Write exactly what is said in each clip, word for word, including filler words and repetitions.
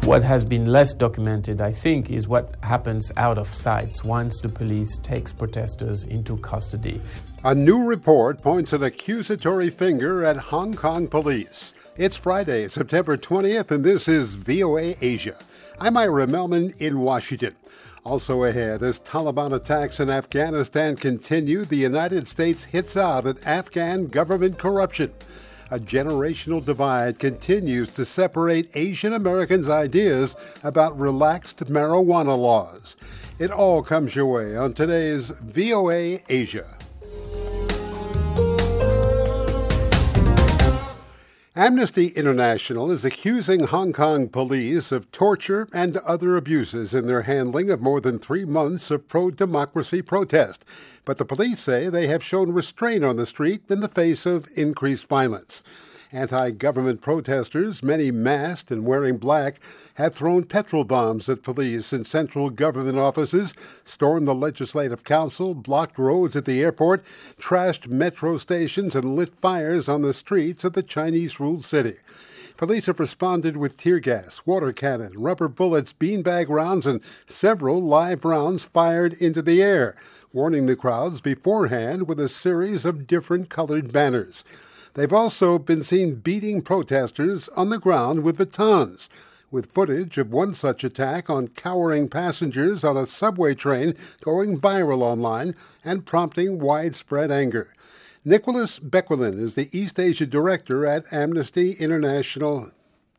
What has been less documented, I think, is what happens out of sight once the police takes protesters into custody. A new report points an accusatory finger at Hong Kong police. It's Friday, September twentieth, and this is V O A Asia. I'm Ira Melman in Washington. Also ahead, as Taliban attacks in Afghanistan continue, the United States hits out at Afghan government corruption. A generational divide continues to separate Asian Americans' ideas about relaxed marijuana laws. It all comes your way on today's V O A Asia. Amnesty International is accusing Hong Kong police of torture and other abuses in their handling of more than three months of pro-democracy protest. But the police say they have shown restraint on the street in the face of increased violence. Anti-government protesters, many masked and wearing black, have thrown petrol bombs at police in central government offices, stormed the Legislative Council, blocked roads at the airport, trashed metro stations, and lit fires on the streets of the Chinese-ruled city. Police have responded with tear gas, water cannon, rubber bullets, beanbag rounds, and several live rounds fired into the air, warning the crowds beforehand with a series of different colored banners. They've also been seen beating protesters on the ground with batons, with footage of one such attack on cowering passengers on a subway train going viral online and prompting widespread anger. Nicholas Bequelin is the East Asia Director at Amnesty International.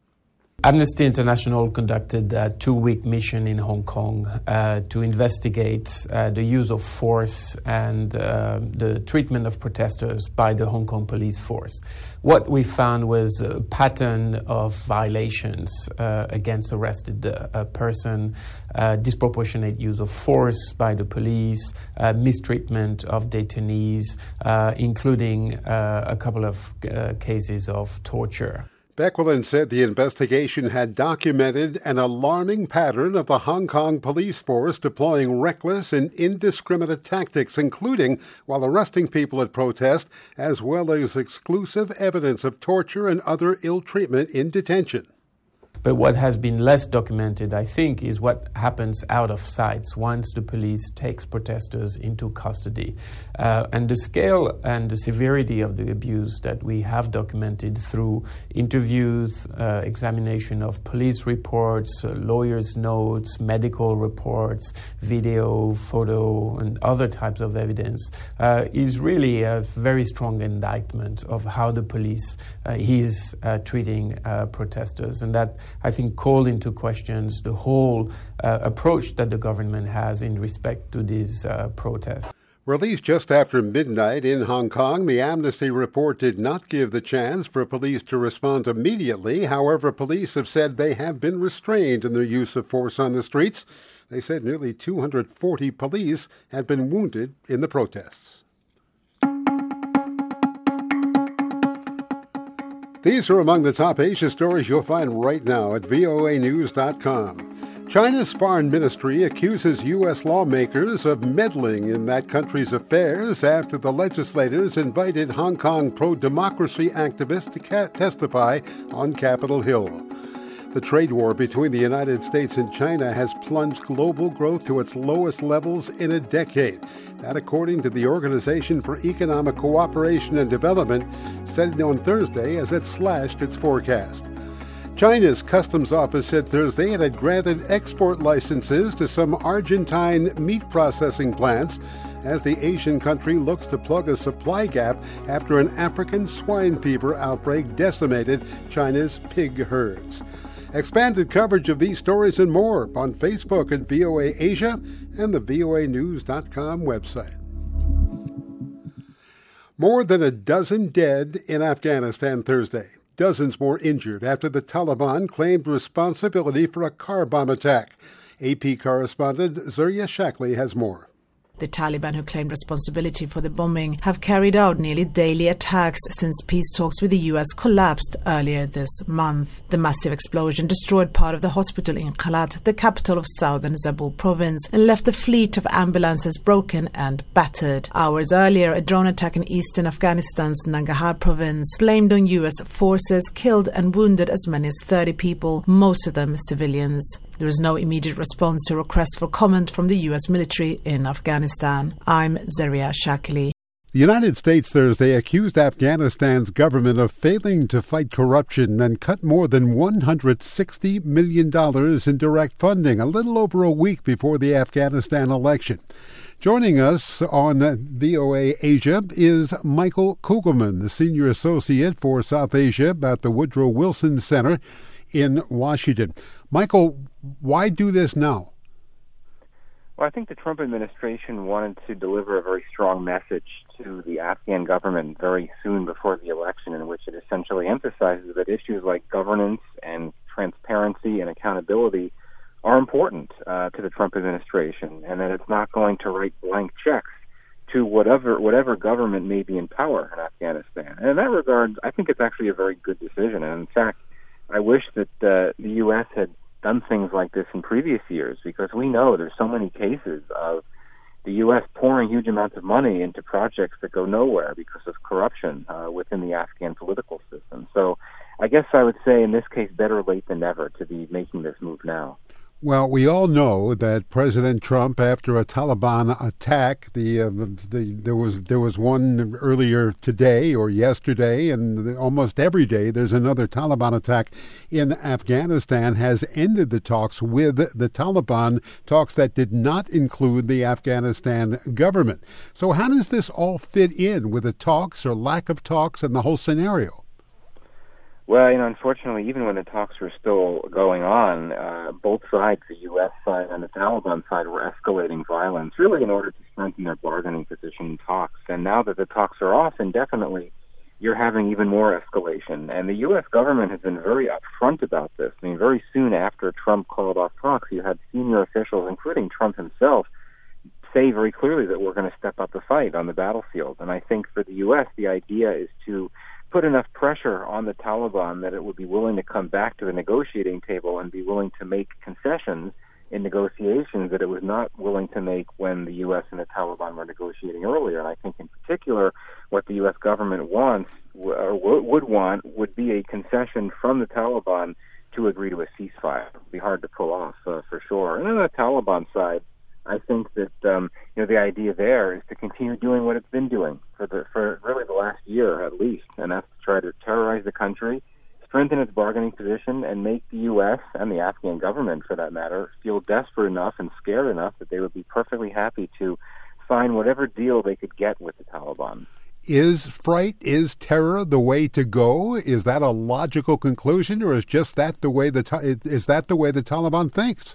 Amnesty International conducted a two-week mission in Hong Kong uh, to investigate uh, the use of force and uh, the treatment of protesters by the Hong Kong police force. What we found was a pattern of violations uh, against arrested uh, person, uh, disproportionate use of force by the police, uh, mistreatment of detainees, uh, including uh, a couple of uh, cases of torture. Bequelin said the investigation had documented an alarming pattern of the Hong Kong police force deploying reckless and indiscriminate tactics, including while arresting people at protest, as well as exclusive evidence of torture and other ill treatment in detention. But what has been less documented, I think, is what happens out of sight once the police takes protesters into custody. Uh, and the scale and the severity of the abuse that we have documented through interviews, uh, examination of police reports, uh, lawyers' notes, medical reports, video, photo, and other types of evidence uh, is really a very strong indictment of how the police uh, is uh, treating uh, protesters. And that, I think, called into questions the whole uh, approach that the government has in respect to these uh, protests. Released just after midnight in Hong Kong, the Amnesty report did not give the chance for police to respond immediately. However, police have said they have been restrained in their use of force on the streets. They said nearly two hundred forty police had been wounded in the protests. These are among the top Asia stories you'll find right now at V O A news dot com. China's foreign ministry accuses U S lawmakers of meddling in that country's affairs after the legislators invited Hong Kong pro-democracy activists to ca- testify on Capitol Hill. The trade war between the United States and China has plunged global growth to its lowest levels in a decade. That, according to the Organization for Economic Cooperation and Development, said on Thursday as it slashed its forecast. China's customs office said Thursday it had granted export licenses to some Argentine meat processing plants as the Asian country looks to plug a supply gap after an African swine fever outbreak decimated China's pig herds. Expanded coverage of these stories and more on Facebook at V O A Asia and the V O A news dot com website. More than a dozen dead in Afghanistan Thursday. Dozens more injured after the Taliban claimed responsibility for a car bomb attack. A P correspondent Zurya Shakli has more. The Taliban, who claimed responsibility for the bombing, have carried out nearly daily attacks since peace talks with the U S collapsed earlier this month. The massive explosion destroyed part of the hospital in Kalat, the capital of southern Zabul province, and left a fleet of ambulances broken and battered. Hours earlier, a drone attack in eastern Afghanistan's Nangarhar province, blamed on U S forces, killed and wounded as many as thirty people, most of them civilians. There is no immediate response to requests for comment from the U S military in Afghanistan. I'm Zaria Shakili. The United States Thursday accused Afghanistan's government of failing to fight corruption and cut more than one hundred sixty million dollars in direct funding, a little over a week before the Afghanistan election. Joining us on V O A Asia is Michael Kugelman, the Senior Associate for South Asia at the Woodrow Wilson Center in Washington. Michael, why do this now? Well, I think the Trump administration wanted to deliver a very strong message to the Afghan government very soon before the election, in which it essentially emphasizes that issues like governance and transparency and accountability are important uh, to the Trump administration, and that it's not going to write blank checks to whatever whatever government may be in power in Afghanistan. And in that regard, I think it's actually a very good decision. And in fact, I wish that uh, the U S had done things like this in previous years, because we know there's so many cases of the U S pouring huge amounts of money into projects that go nowhere because of corruption uh, within the Afghan political system. So I guess I would say in this case, better late than never to be making this move now. Well, we all know that President Trump, after a Taliban attack, the, uh, the there was there was one earlier today or yesterday, and almost every day there's another Taliban attack in Afghanistan, has ended the talks with the Taliban, talks that did not include the Afghanistan government. So how does this all fit in with the talks or lack of talks and the whole scenario? Well, you know, unfortunately, even when the talks were still going on, uh, both sides, the U S side and the Taliban side, were escalating violence, really in order to strengthen their bargaining position in talks. And now that the talks are off indefinitely, you're having even more escalation. And the U S government has been very upfront about this. I mean, very soon after Trump called off talks, you had senior officials, including Trump himself, say very clearly that we're going to step up the fight on the battlefield. And I think for the U S, the idea is to put enough pressure on the Taliban that it would be willing to come back to the negotiating table and be willing to make concessions in negotiations that it was not willing to make when the U S and the Taliban were negotiating earlier. And I think in particular what the U S government wants or would want would be a concession from the Taliban to agree to a ceasefire. It would be hard to pull off uh, for sure. And on the Taliban side, I think that um, you know the idea there is to continue doing what it's been doing for the for really the last year at least, and that's to try to terrorize the country, strengthen its bargaining position, and make the U S and the Afghan government, for that matter, feel desperate enough and scared enough that they would be perfectly happy to sign whatever deal they could get with the Taliban. Is fright, is terror the way to go? Is that a logical conclusion, or is just that the way the is that the way the Taliban thinks?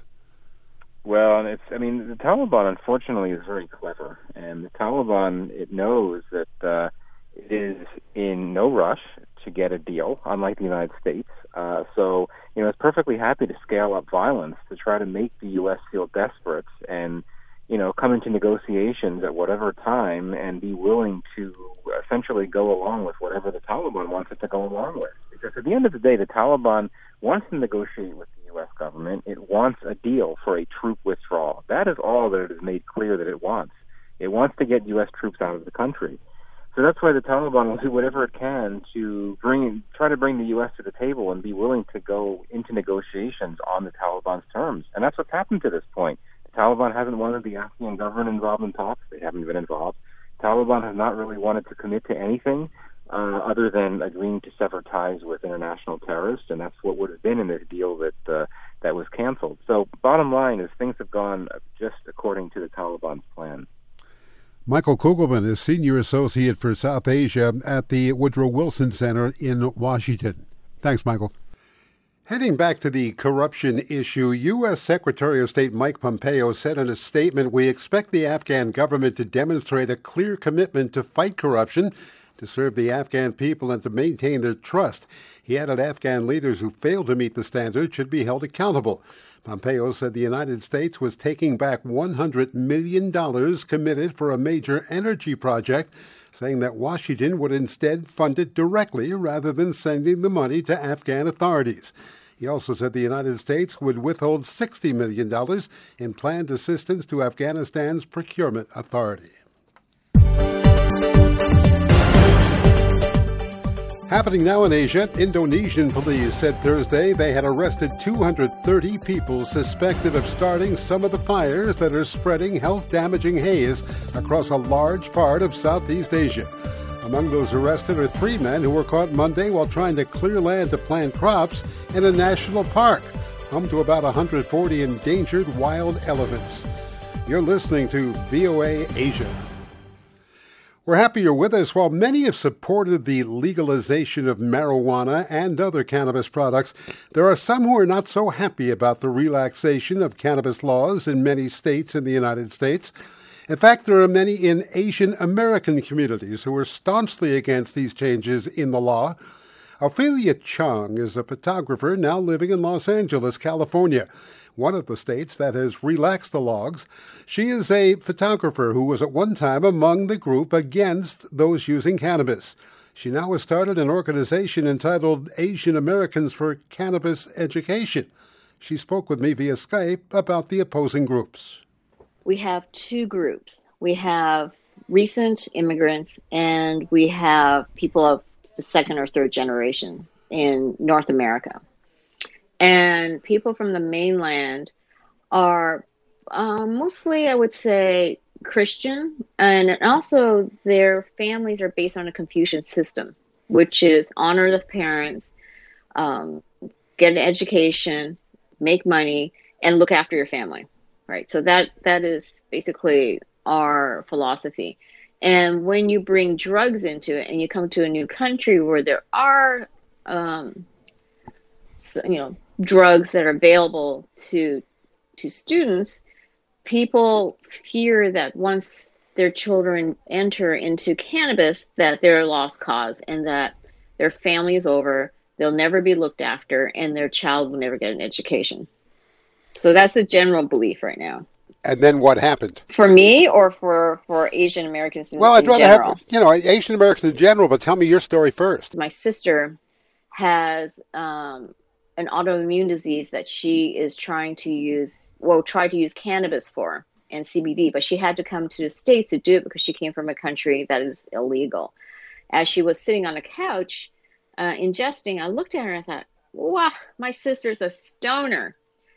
Well, and it's, I mean, the Taliban, unfortunately, is very clever. And the Taliban, it knows that uh, it is in no rush to get a deal, unlike the United States. Uh, so, you know, it's perfectly happy to scale up violence to try to make the U S feel desperate and, you know, come into negotiations at whatever time and be willing to essentially go along with whatever the Taliban wants it to go along with. Because at the end of the day, the Taliban wants to negotiate with the U S government. It wants a deal for a troop withdrawal. That is all that it has made clear that it wants. It wants to get U S troops out of the country. So that's why the Taliban will do whatever it can to bring, try to bring the U S to the table and be willing to go into negotiations on the Taliban's terms. And that's what's happened to this point. The Taliban hasn't wanted the Afghan government involved in talks. They haven't been involved. The Taliban has not really wanted to commit to anything uh, other than agreeing to sever ties with international terrorists, and that's what would have been in this deal that uh, that was canceled. So bottom line is things have gone just according to the Taliban's plan. Michael Kugelman is Senior Associate for South Asia at the Woodrow Wilson Center in Washington. Thanks, Michael. Heading back to the corruption issue, U S. Secretary of State Mike Pompeo said in a statement, "We expect the Afghan government to demonstrate a clear commitment to fight corruption, to serve the Afghan people, and to maintain their trust." He added Afghan leaders who fail to meet the standards should be held accountable. Pompeo said the United States was taking back one hundred million dollars committed for a major energy project, saying that Washington would instead fund it directly rather than sending the money to Afghan authorities. He also said the United States would withhold sixty million dollars in planned assistance to Afghanistan's procurement authority. Happening now in Asia, Indonesian police said Thursday they had arrested two hundred thirty people suspected of starting some of the fires that are spreading health-damaging haze across a large part of Southeast Asia. Among those arrested are three men who were caught Monday while trying to clear land to plant crops in a national park, home to about one hundred forty endangered wild elephants. You're listening to V O A Asia. We're happy you're with us. While many have supported the legalization of marijuana and other cannabis products, there are some who are not so happy about the relaxation of cannabis laws in many states in the United States. In fact, there are many in Asian American communities who are staunchly against these changes in the law. Ophelia Chung is a photographer now living in Los Angeles, California, one of the states that has relaxed the laws. She is a photographer who was at one time among the group against those using cannabis. She now has started an organization entitled Asian Americans for Cannabis Education. She spoke with me via Skype about the opposing groups. We have two groups. We have recent immigrants and we have people of the second or third generation in North America. And people from the mainland are uh, mostly, I would say, Christian. And also their families are based on a Confucian system, which is honor the parents, um, get an education, make money, and look after your family. Right. So that that is basically our philosophy. And when you bring drugs into it and you come to a new country where there are, um, so, you know, drugs that are available to to students, people fear that once their children enter into cannabis, that they're a lost cause and that their family is over, they'll never be looked after, and their child will never get an education. So that's the general belief right now. And then what happened? For me or for, for Asian Americans in, well, I'd in rather general? have, you know, Asian Americans in general, but tell me your story first. My sister has um, an autoimmune disease that she is trying to use, well, try to use cannabis for and C B D, but she had to come to the States to do it because she came from a country that is illegal. As she was sitting on a couch uh, ingesting, I looked at her and I thought, wow, my sister's a stoner.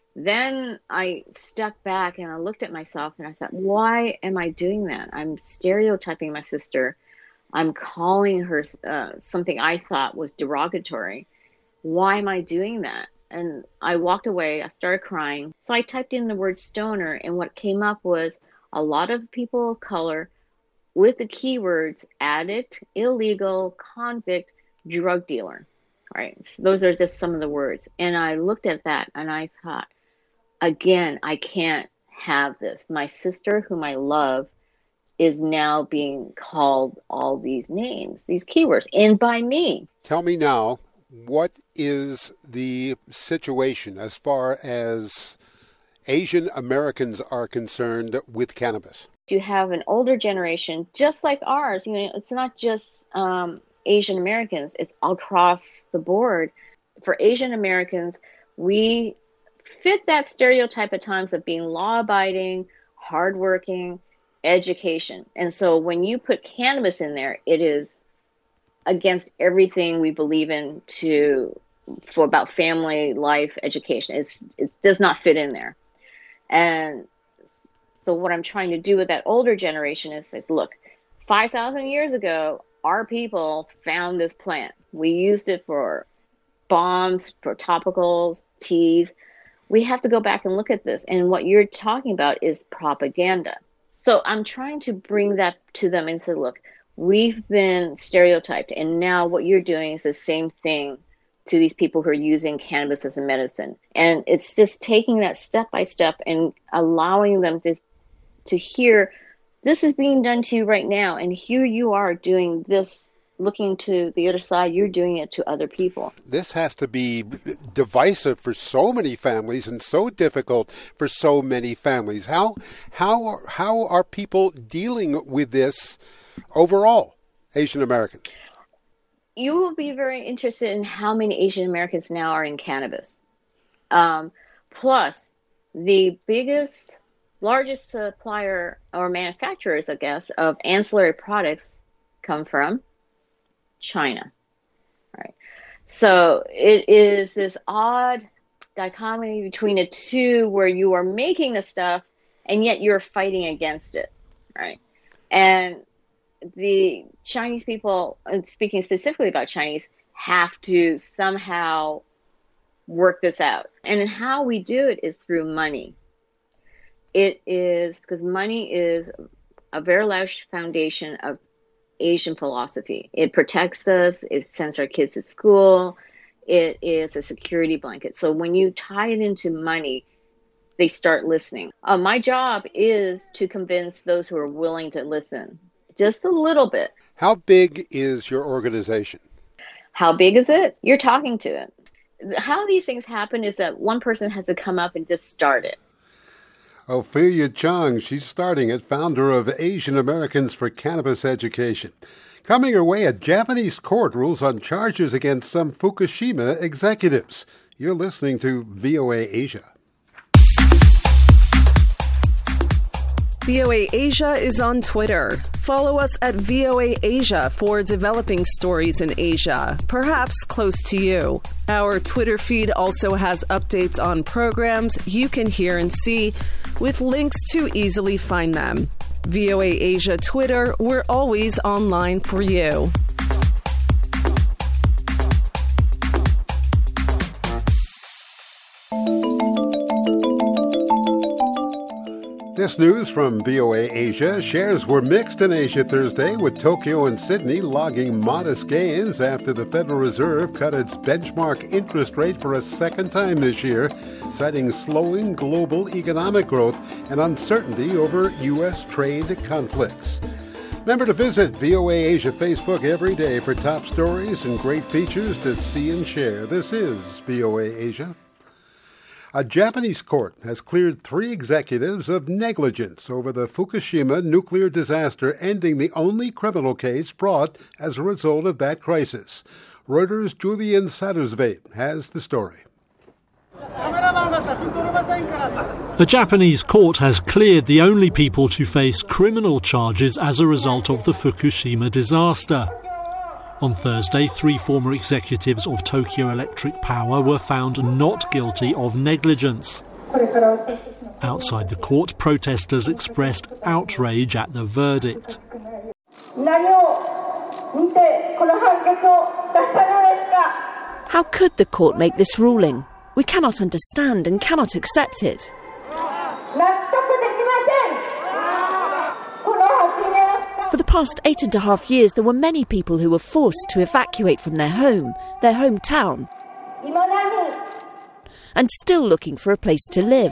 Then I stepped back and I looked at myself and I thought, why am I doing that? I'm stereotyping my sister. I'm calling her uh, something I thought was derogatory. Why am I doing that? And I walked away. I started crying. So I typed in the word stoner, and what came up was a lot of people of color with the keywords addict, illegal, convict, drug dealer. Right? So those are just some of the words. And I looked at that and I thought, again, I can't have this. My sister, whom I love, is now being called all these names, these keywords, and by me. Tell me now, what is the situation as far as Asian Americans are concerned with cannabis? You have an older generation, just like ours. You know, it's not just um, Asian Americans; it's across the board. For Asian Americans, we fit that stereotype at times of being law-abiding, hardworking, education. And so when you put cannabis in there, it is against everything we believe in to for about family, life, education. It's, it does not fit in there. And so what I'm trying to do with that older generation is like, look, five thousand years ago, our people found this plant. We used it for bombs, for topicals, teas. We have to go back and look at this. And what you're talking about is propaganda. So I'm trying to bring that to them and say, look, we've been stereotyped. And now what you're doing is the same thing to these people who are using cannabis as a medicine. And it's just taking that step by step and allowing them to, to hear this is being done to you right now. And here you are doing this looking to the other side, you're doing it to other people. This has to be divisive for so many families and so difficult for so many families. How how how are people dealing with this overall, Asian Americans? You will be very interested in how many Asian Americans now are in cannabis. Um, plus, the biggest, largest supplier or manufacturers, I guess, of ancillary products come from China, right? So it is this odd dichotomy between the two where you are making the stuff and yet you're fighting against it, right? And the Chinese people, and speaking specifically about Chinese, have to somehow work this out. And how we do it is through money. It is because money is a very large foundation of Asian philosophy. It protects us. It sends our kids to school. It is a security blanket. So when you tie it into money, they start listening. Uh, my job is to convince those who are willing to listen, just a little bit. How big is your organization? How big is it? You're talking to it. How these things happen is that one person has to come up and just start it. Ophelia Chung, she's starting it, founder of Asian Americans for Cannabis Education. Coming her way, a Japanese court rules on charges against some Fukushima executives. You're listening to V O A Asia. V O A Asia is on Twitter. Follow us at V O A Asia for developing stories in Asia, perhaps close to you. Our Twitter feed also has updates on programs you can hear and see, with links to easily find them. V O A Asia Twitter, we're always online for you. This news from V O A Asia. Shares were mixed in Asia Thursday, with Tokyo and Sydney logging modest gains after the Federal Reserve cut its benchmark interest rate for a second time this year, citing slowing global economic growth and uncertainty over U S trade conflicts. Remember to visit V O A Asia Facebook every day for top stories and great features to see and share. This is V O A Asia. A Japanese court has cleared three executives of negligence over the Fukushima nuclear disaster, ending the only criminal case brought as a result of that crisis. Reuters' Julian Sattersveit has the story. A Japanese court has cleared the only people to face criminal charges as a result of the Fukushima disaster. On Thursday, three former executives of Tokyo Electric Power were found not guilty of negligence. Outside the court, protesters expressed outrage at the verdict. How could the court make this ruling? We cannot understand and cannot accept it. For the past eight and a half years, there were many people who were forced to evacuate from their home, their hometown, and still looking for a place to live.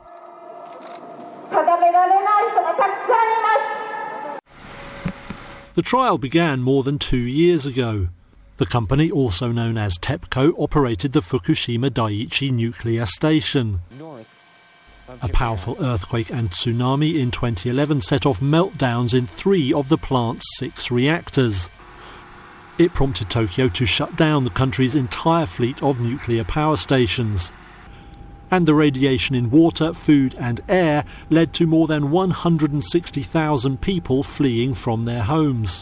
The trial began more than two years ago. The company, also known as TEPCO, operated the Fukushima Daiichi nuclear station. A powerful earthquake and tsunami in twenty eleven set off meltdowns in three of the plant's six reactors. It prompted Tokyo to shut down the country's entire fleet of nuclear power stations. And the radiation in water, food and air led to more than one hundred sixty thousand people fleeing from their homes.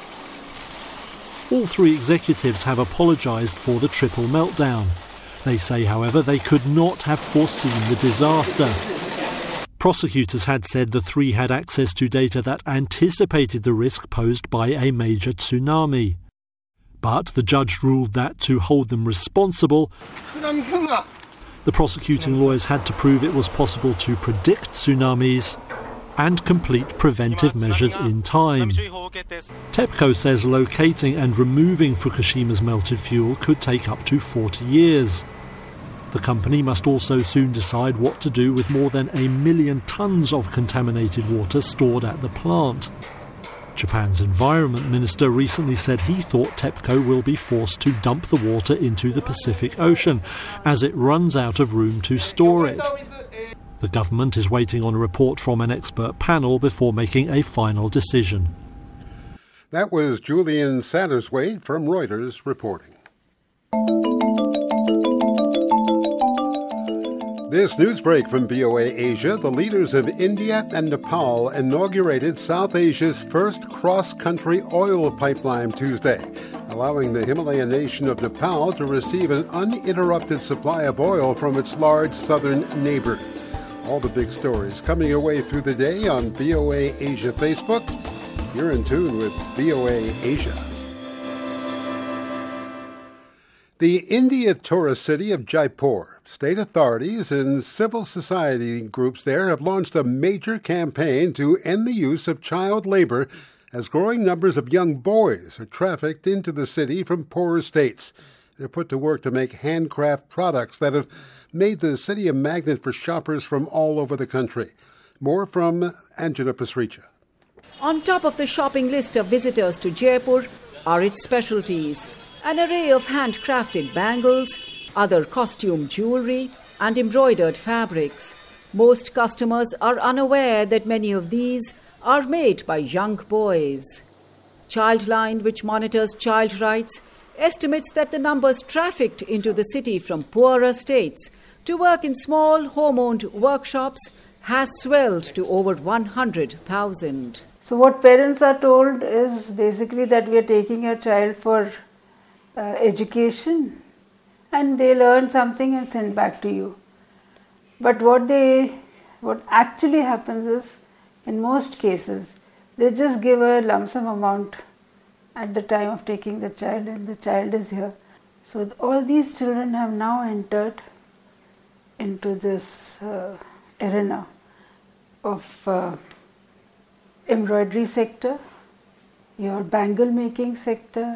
All three executives have apologised for the triple meltdown. They say, however, they could not have foreseen the disaster. Prosecutors had said the three had access to data that anticipated the risk posed by a major tsunami. But the judge ruled that to hold them responsible, the prosecuting lawyers had to prove it was possible to predict tsunamis and complete preventive measures in time. TEPCO says locating and removing Fukushima's melted fuel could take up to forty years. The company must also soon decide what to do with more than a million tons of contaminated water stored at the plant. Japan's Environment Minister recently said he thought TEPCO will be forced to dump the water into the Pacific Ocean as it runs out of room to store it. The government is waiting on a report from an expert panel before making a final decision. That was Julian Satterswade from Reuters reporting. This news break from V O A Asia, the leaders of India and Nepal inaugurated South Asia's first cross-country oil pipeline Tuesday, allowing the Himalayan nation of Nepal to receive an uninterrupted supply of oil from its large southern neighbor. All the big stories coming your way through the day on V O A Asia Facebook. You're in tune with V O A Asia. The India tourist city of Jaipur, state authorities and civil society groups there have launched a major campaign to end the use of child labor as growing numbers of young boys are trafficked into the city from poorer states. They're put to work to make handcraft products that have made the city a magnet for shoppers from all over the country. More from Anjana Pasricha. On top of the shopping list of visitors to Jaipur are its specialties. An array of handcrafted bangles, other costume jewelry and embroidered fabrics. Most customers are unaware that many of these are made by young boys. Childline, which monitors child rights, estimates that the numbers trafficked into the city from poorer states to work in small home-owned workshops has swelled to over one hundred thousand. So what parents are told is basically that we are taking a child for Uh, education and they learn something and send back to you. But what they, what actually happens is, in most cases, they just give a lump sum amount at the time of taking the child and the child is here. So all these children have now entered into this uh, arena of uh, embroidery sector, your bangle making sector,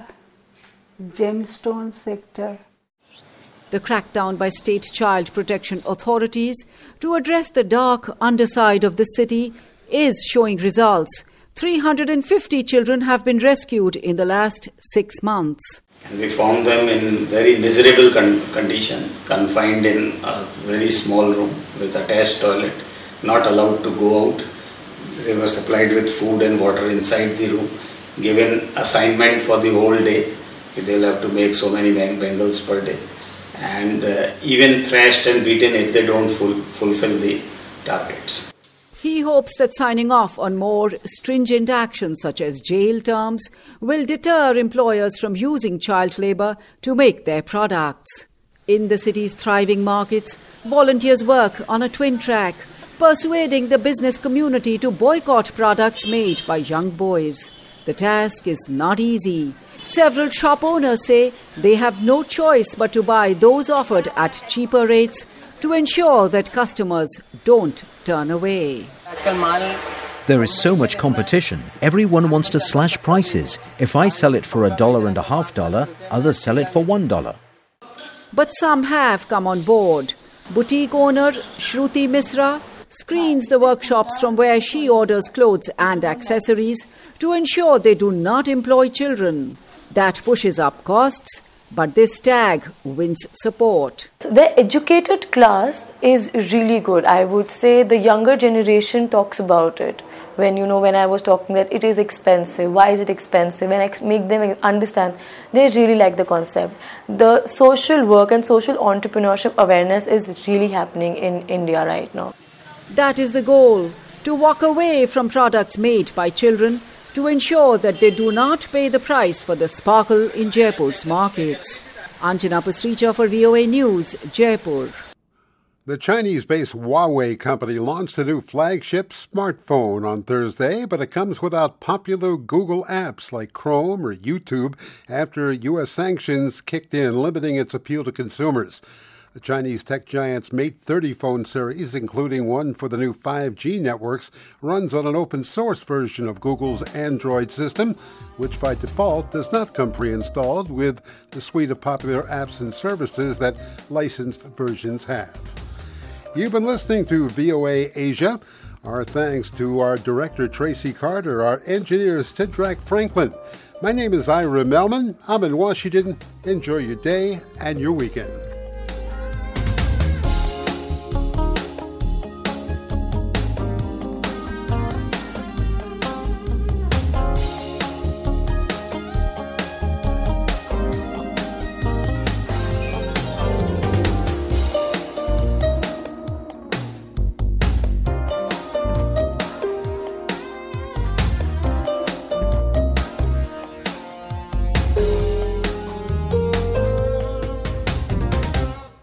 gemstone sector. The crackdown by state child protection authorities to address the dark underside of the city is showing results. three hundred fifty children have been rescued in the last six months. And we found them in very miserable con- condition, confined in a very small room with attached toilet, not allowed to go out. They were supplied with food and water inside the room, given assignment for the whole day. They'll have to make so many bangles per day, and uh, even thrashed and beaten if they don't full, fulfill the targets. He hopes that signing off on more stringent actions such as jail terms will deter employers from using child labor to make their products. In the city's thriving markets, volunteers work on a twin track, persuading the business community to boycott products made by young boys. The task is not easy. Several shop owners say they have no choice but to buy those offered at cheaper rates to ensure that customers don't turn away. There is so much competition. Everyone wants to slash prices. If I sell it for a dollar and a half dollar, others sell it for one dollar. But some have come on board. Boutique owner Shruti Misra screens the workshops from where she orders clothes and accessories to ensure they do not employ children. That pushes up costs, but this tag wins support. The educated class is really good. I would say the younger generation talks about it. When you know, when I was talking that it is expensive, why is it expensive? When I make them understand, they really like the concept. The social work and social entrepreneurship awareness is really happening in India right now. That is the goal, to walk away from products made by children to ensure that they do not pay the price for the sparkle in Jaipur's markets. Anjana Pasricha for V O A News, Jaipur. The Chinese-based Huawei company launched a new flagship smartphone on Thursday, but it comes without popular Google apps like Chrome or YouTube after U S sanctions kicked in, limiting its appeal to consumers. The Chinese tech giant's Mate thirty phone series, including one for the new five G networks, runs on an open-source version of Google's Android system, which by default does not come pre-installed with the suite of popular apps and services that licensed versions have. You've been listening to V O A Asia. Our thanks to our director, Tracy Carter, our engineer, Sidrak Franklin. My name is Ira Melman. I'm in Washington. Enjoy your day and your weekend.